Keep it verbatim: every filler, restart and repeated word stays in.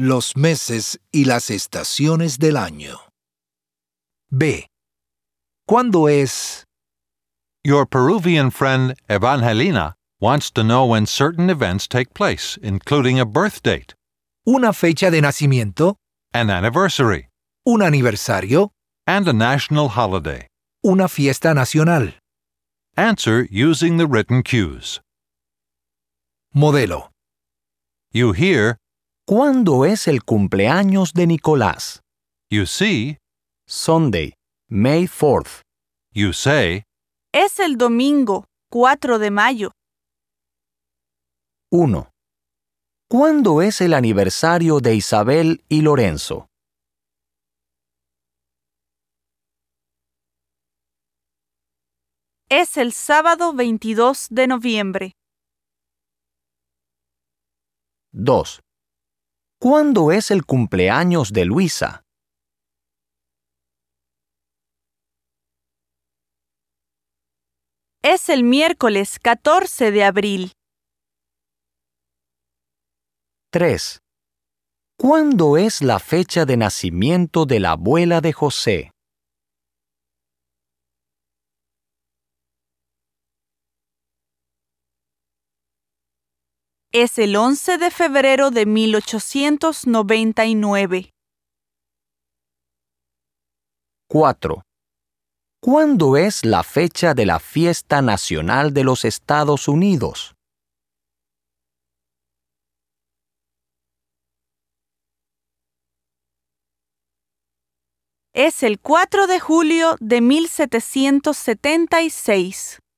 Los meses y las estaciones del año. B. ¿Cuándo es? Your Peruvian friend Evangelina wants to know when certain events take place, including a birth date, ¿Una fecha de nacimiento? an anniversary, ¿Un aniversario? and a national holiday. ¿Una fiesta nacional? Answer using the written cues. Modelo. You hear, ¿Cuándo es el cumpleaños de Nicolás? you see, Sunday, May fourth. you say, Es el domingo, cuatro de mayo. uno. ¿Cuándo es el aniversario de Isabel y Lorenzo? Es el sábado veintidós de noviembre. dos. ¿Cuándo es el cumpleaños de Luisa? Es el miércoles catorce de abril. tres. ¿Cuándo es la fecha de nacimiento de la abuela de José? Es el once de febrero de mil ochocientos noventa y nueve. cuatro. ¿Cuándo es la fecha de la fiesta nacional de los Estados Unidos? Es el cuatro de julio de mil setecientos setenta y seis.